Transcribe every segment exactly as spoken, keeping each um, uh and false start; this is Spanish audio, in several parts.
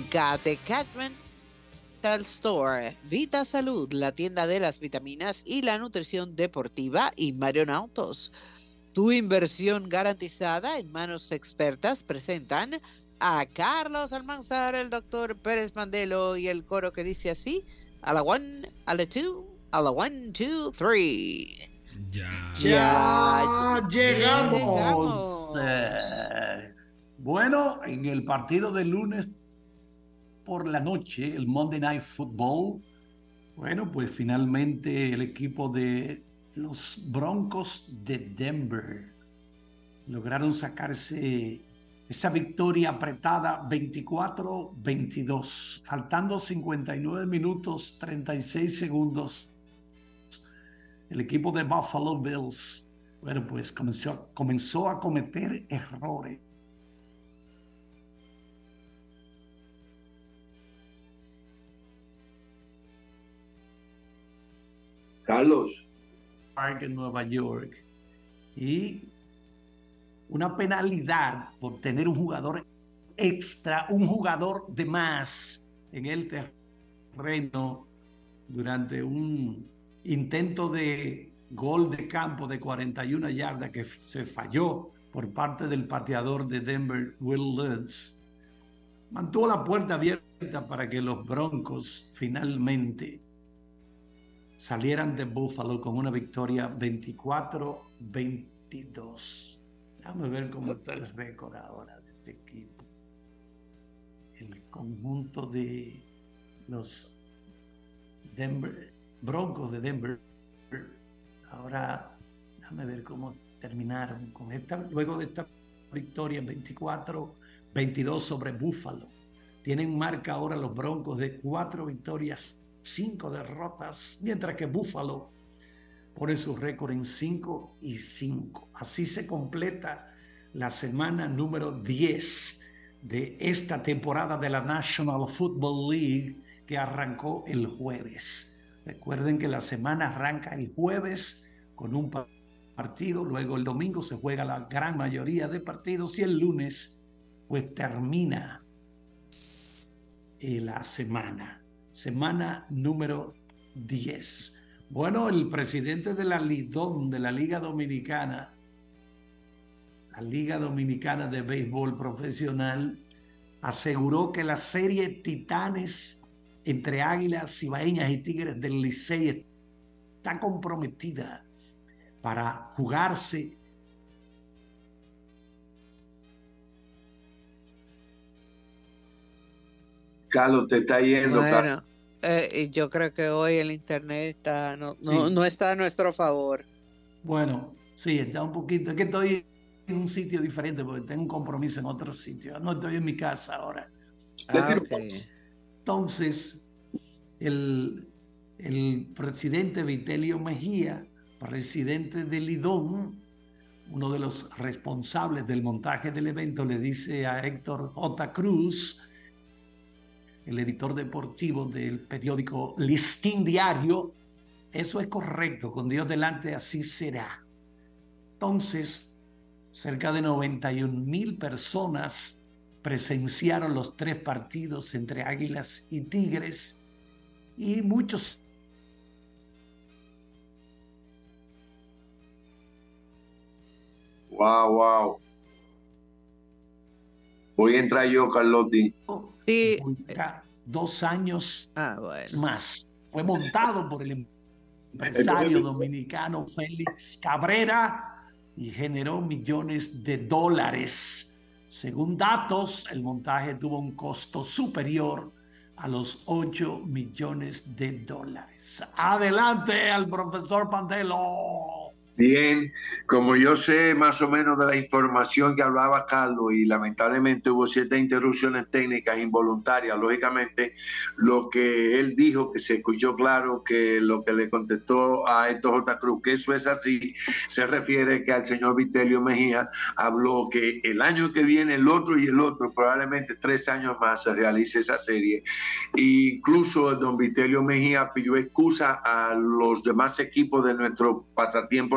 Got the Catman Store, Vita Salud, la tienda de las vitaminas y la nutrición deportiva, y Marion Autos. Tu inversión garantizada en manos expertas presentan a Carlos Almanzar, el doctor Pérez Mandelo y el coro que dice así: a la one, a la two, a la one, two, three. Ya, ya, ya llegamos. llegamos. Eh, bueno, en el partido de lunes por la noche, el Monday Night Football, bueno, pues finalmente el equipo de los Broncos de Denver lograron sacarse esa victoria apretada veinticuatro veintidós, faltando cincuenta y nueve minutos treinta y seis segundos. El equipo de Buffalo Bills, bueno, pues comenzó, comenzó a cometer errores. Carlos. En Nueva York, y una penalidad por tener un jugador extra, un jugador de más en el terreno durante un intento de gol de campo de cuarenta y una yardas que se falló por parte del pateador de Denver, Will Lutz. Mantuvo la puerta abierta para que los Broncos finalmente salieran de Buffalo con una victoria veinticuatro veintidós. Déjame ver cómo está el récord ahora de este equipo. El conjunto de los Denver, Broncos de Denver. Ahora, déjame ver cómo terminaron con esta, luego de esta victoria veinticuatro veintidós sobre Buffalo. Tienen marca ahora los Broncos de cuatro victorias, cinco derrotas, mientras que Buffalo pone su récord en cinco y cinco. Así se completa la semana número diez de esta temporada de la National Football League, que arrancó el jueves. Recuerden que la semana arranca el jueves con un partido, luego el domingo se juega la gran mayoría de partidos y el lunes pues termina la semana. Semana número diez. Bueno, el presidente de la Lidón, de la Liga Dominicana, la Liga Dominicana de Béisbol Profesional, aseguró que la serie Titanes entre Águilas Cibaeñas y Tigres del Licey está comprometida para jugarse Carlos, te está yendo. Bueno, eh, yo creo que hoy el internet está, no, no, sí. no está a nuestro favor. Bueno, sí, está un poquito. Es que estoy en un sitio diferente porque tengo un compromiso en otro sitio. No estoy en mi casa ahora. Ah, okay. Entonces, el, el presidente Vitelio Mejía, presidente de Lidón, uno de los responsables del montaje del evento, le dice a Héctor J. Cruz, el editor deportivo del periódico Listín Diario, eso es correcto, con Dios delante así será. Entonces, cerca de noventa y un mil personas presenciaron los tres partidos entre Águilas y Tigres, y muchos wow, wow. Voy a entrar yo, Carlotti. Sí. Dos años ah, bueno. más. Fue montado por el empresario dominicano Félix Cabrera y generó millones de dólares. Según datos, el montaje tuvo un costo superior a los ocho millones de dólares. Adelante al profesor Pandelo. Bien, como yo sé más o menos de la información que hablaba Carlos y lamentablemente hubo ciertas interrupciones técnicas involuntarias, lógicamente lo que él dijo, que se escuchó claro, que lo que le contestó a Héctor J. Cruz, que eso es así, se refiere que al señor Vitelio Mejía habló que el año que viene, el otro y el otro, probablemente tres años más se realice esa serie. E incluso don Vitelio Mejía pidió excusa a los demás equipos de nuestro pasatiempo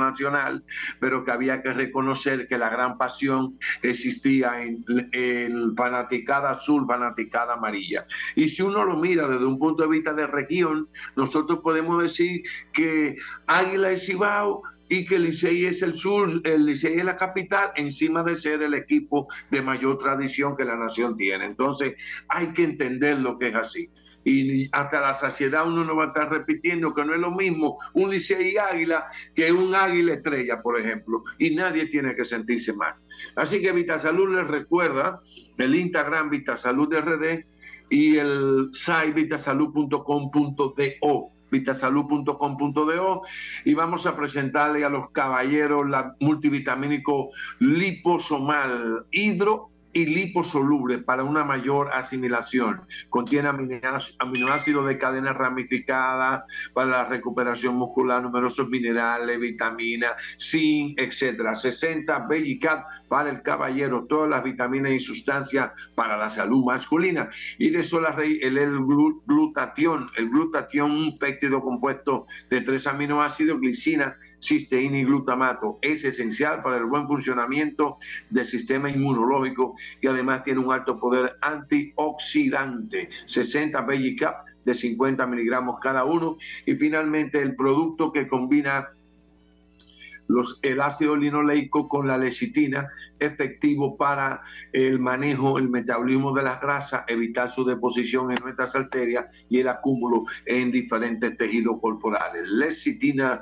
nacional, pero que había que reconocer que la gran pasión existía en, en fanaticada azul, fanaticada amarilla. Y si uno lo mira desde un punto de vista de región, nosotros podemos decir que Águila es Cibao y que el Licey es el sur, el Licey es la capital, encima de ser el equipo de mayor tradición que la nación tiene. Entonces hay que entender lo que es así. Y hasta la saciedad uno no va a estar repitiendo que no es lo mismo un Licey y Águila que un Águila Estrella, por ejemplo, y nadie tiene que sentirse mal. Así que Vitasalud les recuerda el Instagram Vitasalud R D y el site vitasalud punto com punto do, vitasalud punto com punto do, y vamos a presentarle a los caballeros la multivitamínico liposomal hidro y liposoluble para una mayor asimilación. Contiene aminoácidos de cadena ramificada para la recuperación muscular, numerosos minerales, vitaminas, zinc, etcétera. sesenta Bellicat para el caballero, todas las vitaminas y sustancias para la salud masculina. Y de sola raíz, el, el glutatión, el glutatión, un péptido compuesto de tres aminoácidos, glicina, cisteína y glutamato, es esencial para el buen funcionamiento del sistema inmunológico y además tiene un alto poder antioxidante. sesenta Bellicap de cincuenta miligramos cada uno. Y finalmente el producto que combina los, el ácido linoleico con la lecitina, efectivo para el manejo, el metabolismo de las grasas, evitar su deposición en nuestras arterias y el acúmulo en diferentes tejidos corporales. Lecitina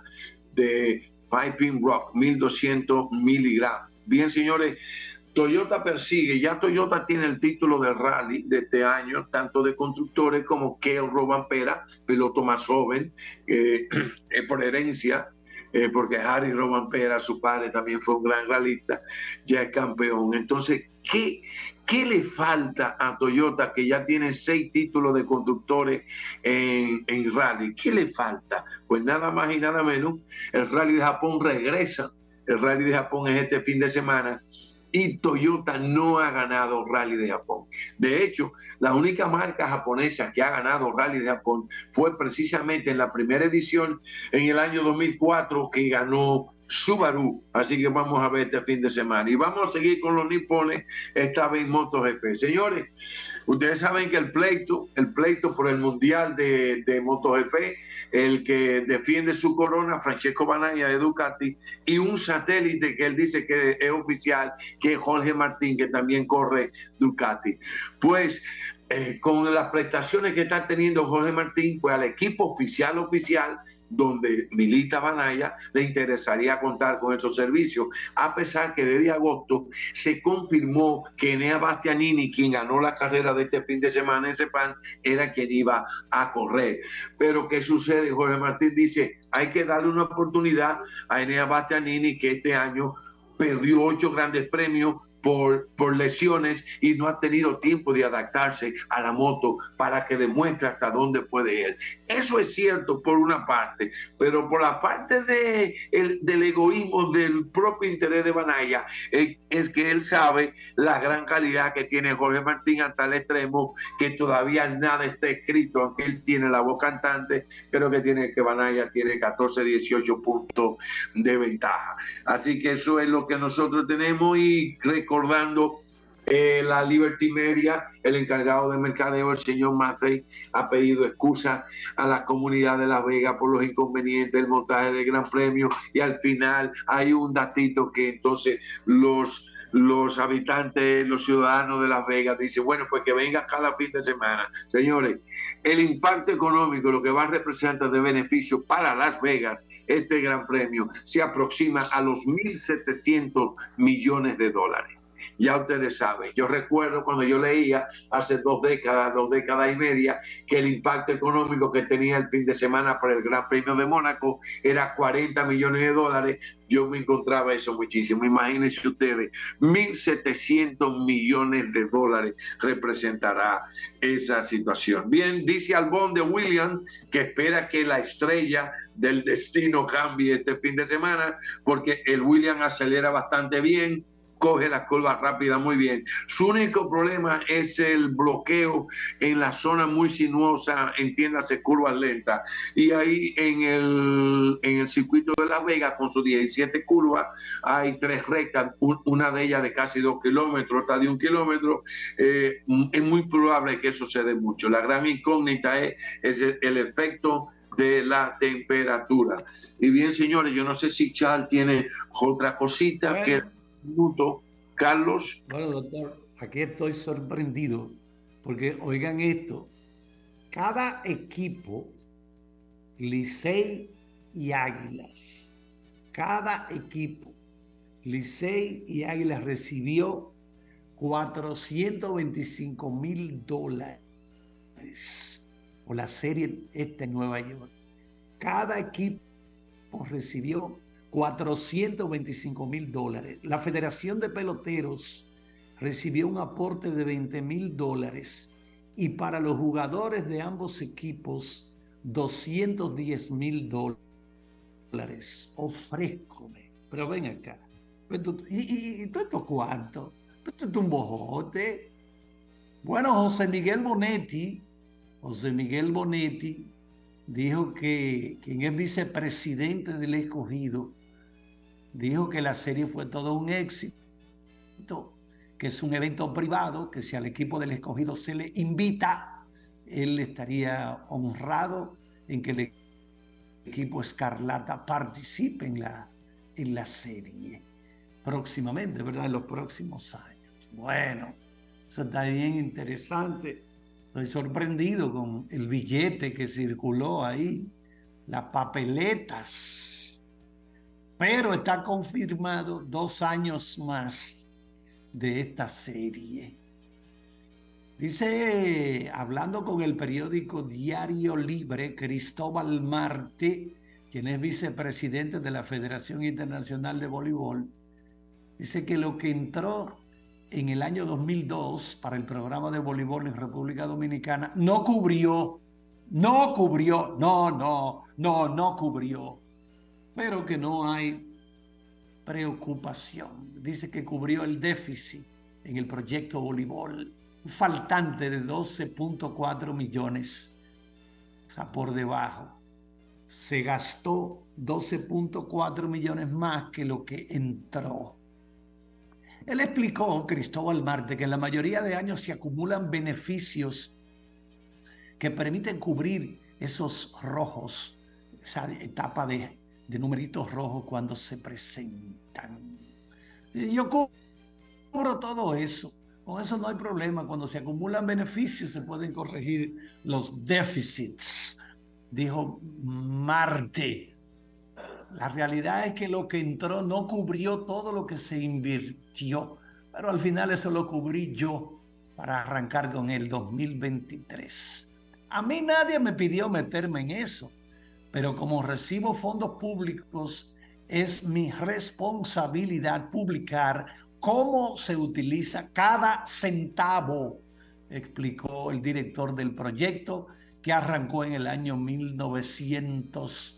de Piping Rock, mil doscientos miligramos. Bien, señores, Toyota persigue, ya Toyota tiene el título de rally de este año, tanto de constructores como Keo Rovanpera, piloto más joven, eh, eh, por herencia, eh, porque Harry Rovanpera, su padre, también fue un gran ralista, ya es campeón. Entonces, ¿qué, qué le falta a Toyota, que ya tiene seis títulos de constructores en, en rally? ¿Qué le falta? Pues nada más y nada menos, el rally de Japón regresa. El rally de Japón es este fin de semana y Toyota no ha ganado rally de Japón. De hecho, la única marca japonesa que ha ganado rally de Japón fue precisamente en la primera edición en el año dos mil cuatro, que ganó Subaru. Así que vamos a ver este fin de semana. Y vamos a seguir con los nipones, esta vez MotoGP. Señores, ustedes saben que el pleito, el pleito por el Mundial de, de MotoGP, el que defiende su corona, Francesco Bagnaia de Ducati, y un satélite que él dice que es oficial, que es Jorge Martín, que también corre Ducati. Pues eh, con las prestaciones que está teniendo Jorge Martín, pues al equipo oficial oficial, donde milita Bagnaia, le interesaría contar con esos servicios, a pesar que desde agosto se confirmó que Enea Bastianini, quien ganó la carrera de este fin de semana en Sepang, era quien iba a correr. Pero ¿qué sucede? Jorge Martín dice, hay que darle una oportunidad a Enea Bastianini, que este año perdió ocho grandes premios Por, por lesiones y no ha tenido tiempo de adaptarse a la moto para que demuestre hasta dónde puede ir. Eso es cierto por una parte, pero por la parte de el, del egoísmo, del propio interés de Bagnaia, es, es que él sabe la gran calidad que tiene Jorge Martín hasta el extremo que todavía nada está escrito, aunque él tiene la voz cantante, creo que tiene que Bagnaia tiene catorce, dieciocho puntos de ventaja. Así que eso es lo que nosotros tenemos y recordamos recordando eh, la Liberty Media, el encargado de mercadeo, el señor Mattei, ha pedido excusa a la comunidad de Las Vegas por los inconvenientes del montaje del Gran Premio, y al final hay un datito que entonces los los habitantes, los ciudadanos de Las Vegas dicen, bueno, pues que venga cada fin de semana. Señores, el impacto económico, lo que va a representar de beneficio para Las Vegas, este Gran Premio, se aproxima a los mil setecientos millones de dólares. Ya ustedes saben, yo recuerdo cuando yo leía hace dos décadas, dos décadas y media, que el impacto económico que tenía el fin de semana para el Gran Premio de Mónaco era cuarenta millones de dólares. Yo me encontraba eso muchísimo. Imagínense ustedes, mil setecientos millones de dólares representará esa situación. Bien, dice Albon de Williams que espera que la estrella del destino cambie este fin de semana, porque el Williams acelera bastante bien, coge la curva rápida muy bien. Su único problema es el bloqueo en la zona muy sinuosa, entiéndase, curvas lentas. Y ahí en el, en el circuito de Las Vegas, con sus diecisiete curvas, hay tres rectas, una de ellas de casi dos kilómetros, otra de un kilómetro. Eh, es muy probable que eso se dé mucho. La gran incógnita es, es el, el efecto de la temperatura. Y bien, señores, yo no sé si Charles tiene otra cosita. Bueno, que minuto, Carlos. Bueno, doctor, aquí estoy sorprendido porque, oigan esto, cada equipo, Licey y Águilas, cada equipo, Licey y Águilas recibió cuatrocientos veinticinco mil dólares por la serie esta en Nueva York. Cada equipo recibió cuatrocientos veinticinco mil dólares. La Federación de Peloteros recibió un aporte de veinte mil dólares y para los jugadores de ambos equipos doscientos diez mil dólares. Ofrézcome. Pero ven acá. ¿Y, y, y todo esto cuánto? Esto es un bojote. Bueno, José Miguel Bonetti, José Miguel Bonetti dijo que quien es vicepresidente del Escogido, dijo que la serie fue todo un éxito, que es un evento privado, que si al equipo del Escogido se le invita, él estaría honrado en que el equipo Escarlata participe en la, en la serie próximamente, ¿verdad? En los próximos años. Bueno, eso está bien interesante. Estoy sorprendido con el billete que circuló ahí, las papeletas. Pero está confirmado dos años más de esta serie. Dice, hablando con el periódico Diario Libre, Cristóbal Marte, quien es vicepresidente de la Federación Internacional de Voleibol, dice que lo que entró en el año dos mil dos para el programa de voleibol en República Dominicana no cubrió, no cubrió, no, no, no, no cubrió, pero que no hay preocupación. Dice que cubrió el déficit en el proyecto voleibol, un faltante de doce punto cuatro millones, o sea, por debajo. Se gastó doce punto cuatro millones más que lo que entró. Él explicó, Cristóbal Marte, que en la mayoría de años se acumulan beneficios que permiten cubrir esos rojos, esa etapa de, de numeritos rojos cuando se presentan. Yo cubro todo eso. Con eso no hay problema. Cuando se acumulan beneficios se pueden corregir los déficits, dijo Marte. La realidad es que lo que entró no cubrió todo lo que se invirtió, pero al final eso lo cubrí yo para arrancar con el dos mil veintitrés. A mí nadie me pidió meterme en eso, pero como recibo fondos públicos, es mi responsabilidad publicar cómo se utiliza cada centavo, explicó el director del proyecto, que arrancó en el año mil novecientos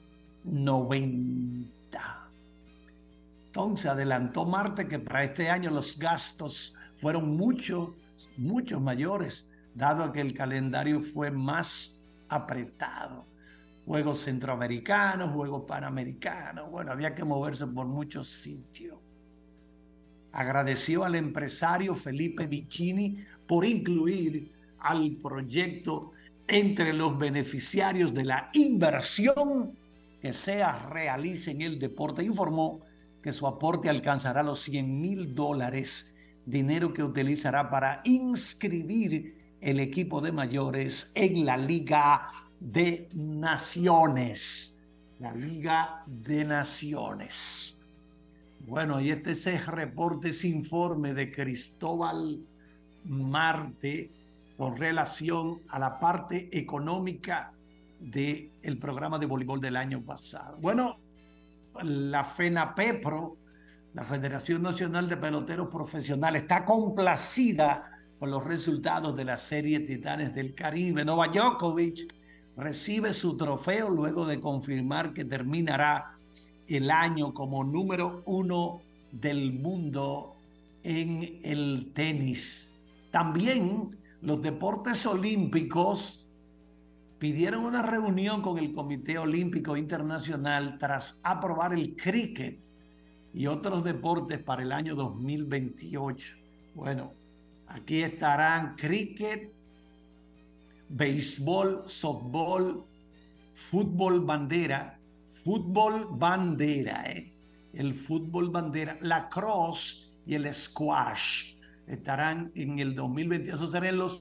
noventa. Entonces adelantó Marte que para este año los gastos fueron mucho, mucho mayores, dado que el calendario fue más apretado. Juegos centroamericanos, juegos panamericanos, bueno, había que moverse por muchos sitios. Agradeció al empresario Felipe Vicini por incluir al proyecto entre los beneficiarios de la inversión que SEA realice en el deporte. Informó que su aporte alcanzará los cien mil dólares, dinero que utilizará para inscribir el equipo de mayores en la Liga de Naciones. La Liga de Naciones. Bueno, y este es el reporte, ese informe de Cristóbal Marte con relación a la parte económica del programa de voleibol del año pasado. Bueno, la FENAPEPRO, la Federación Nacional de Peloteros Profesionales, está complacida con los resultados de la serie Titanes del Caribe. Novak Djokovic recibe su trofeo luego de confirmar que terminará el año como número uno del mundo en el tenis. También los deportes olímpicos pidieron una reunión con el Comité Olímpico Internacional tras aprobar el cricket y otros deportes para el año dos mil veintiocho. Bueno, aquí estarán cricket, béisbol, softball, fútbol bandera, fútbol bandera, ¿eh? el fútbol bandera, lacrosse y el squash estarán en el dos mil veintiocho. Esos serán los...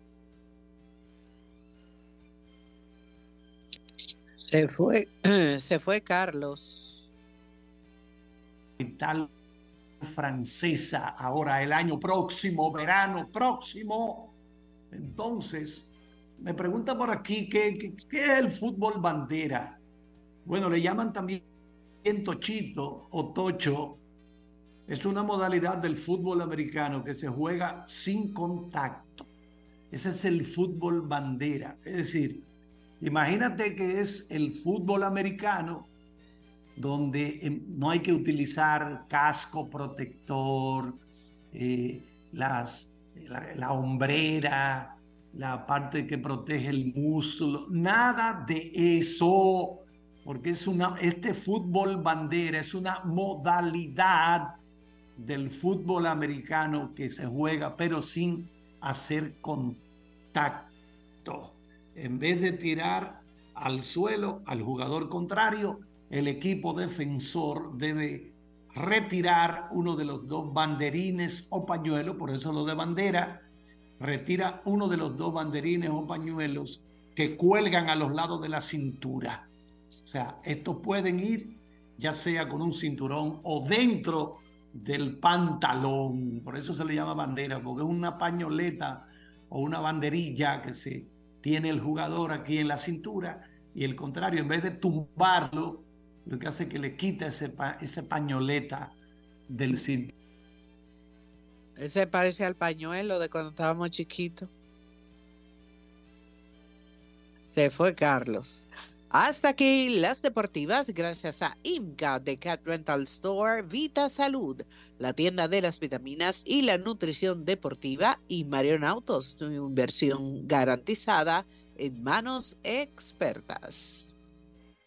Se fue, se fue Carlos. Capital francesa ahora el año próximo, verano próximo. Entonces, me pregunta por aquí, ¿qué, qué, qué es el fútbol bandera? Bueno, le llaman también tochito o tocho. Es una modalidad del fútbol americano que se juega sin contacto. Ese es el fútbol bandera. Es decir, imagínate que es el fútbol americano donde no hay que utilizar casco protector, eh, las, la, la hombrera, la parte que protege el músculo, nada de eso, porque es una, este fútbol bandera es una modalidad del fútbol americano que se juega, pero sin hacer contacto. En vez de tirar al suelo al jugador contrario, el equipo defensor debe retirar uno de los dos banderines o pañuelos, por eso lo de bandera, retira uno de los dos banderines o pañuelos que cuelgan a los lados de la cintura. O sea, estos pueden ir ya sea con un cinturón o dentro del pantalón, por eso se le llama bandera, porque es una pañoleta o una banderilla que se tiene el jugador aquí en la cintura, y el contrario, en vez de tumbarlo, lo que hace es que le quita ese, pa ese pañoleta del cinturón. Ese parece al pañuelo de cuando estábamos chiquitos. Se fue Carlos. Hasta aquí las deportivas, gracias a IMCA de Cat Rental Store, Vita Salud, la tienda de las vitaminas y la nutrición deportiva, y Marion Autos, tu inversión garantizada en manos expertas.